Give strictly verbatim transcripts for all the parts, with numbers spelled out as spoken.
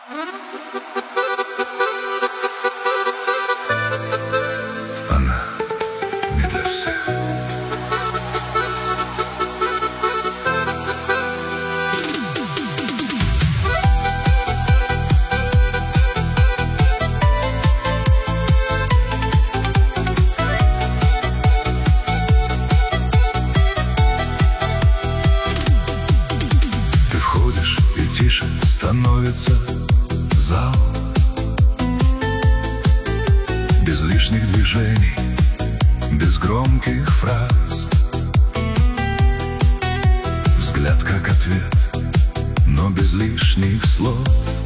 Она не для всех. Ты входишь, и тише становится зал. Без лишних движений, без громких фраз. Взгляд как ответ, но без лишних слов.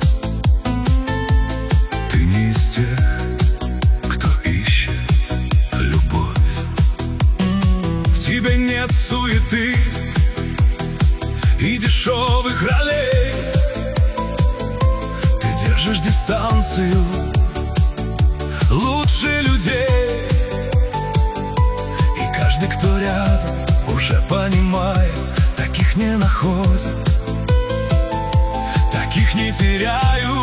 Ты не из тех, кто ищет любовь. В тебе нет суеты и дешевых ролей. Ты держишь дистанцию лучше людей. И каждый, кто рядом, уже понимает, таких не находят, таких не теряют.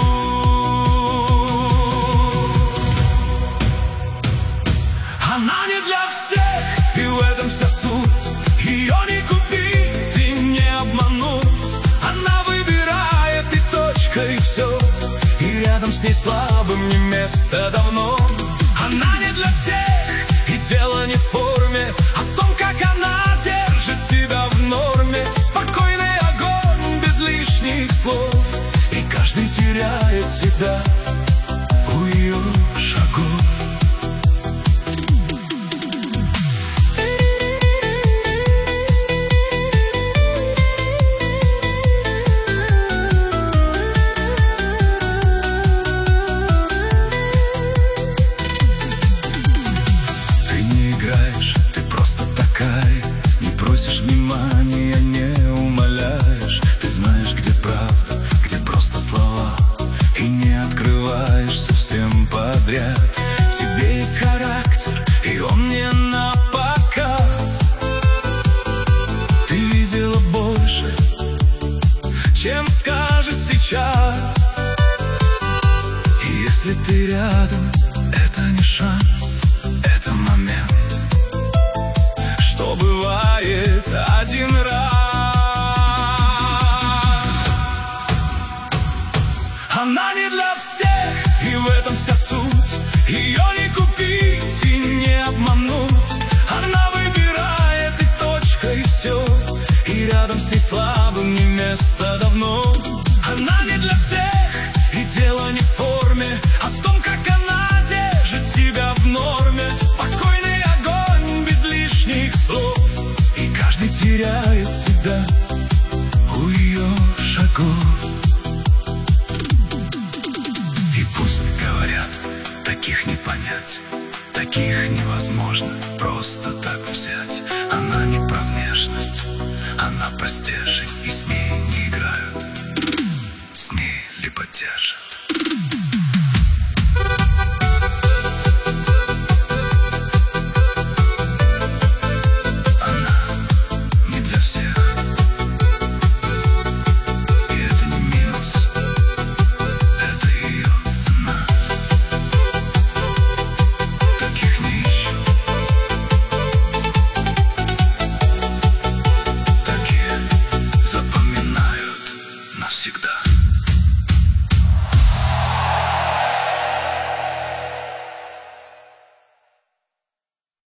Она не для всех, и в этом вся суть. Ее не купить и не обмануть. Она выбирает, и точка, и все. И рядом с ней слабым не место давно. Она не для всех, и дело не в форме, а в том, как она держит себя в норме. Спокойный огонь, без лишних слов. И каждый теряет себя у ее шагов. Ты просто такая, не просишь внимания, не умоляешь. Ты знаешь, где правда, где просто слова, и не открываешься всем подряд. В тебе есть характер, и он не на показ. Ты видела больше, чем скажешь сейчас. И если ты рядом, это не шанс, это момент. Что бывает один раз. Она не для всех, и в этом вся суть. Ее не купить и не обмануть. Она выбирает, и точка, и все. И рядом с ней слабым не место давно. Она не для всех, и дело не в форме, а в том, как она держит себя в норме. Спокойный огонь, без лишних слов. И каждый теряет себя у ее шагов. И пусть говорят, таких не понять, таких невозможно просто так взять. Она не про внешность, она про стержень, и с ней не играют, с ней либо держат.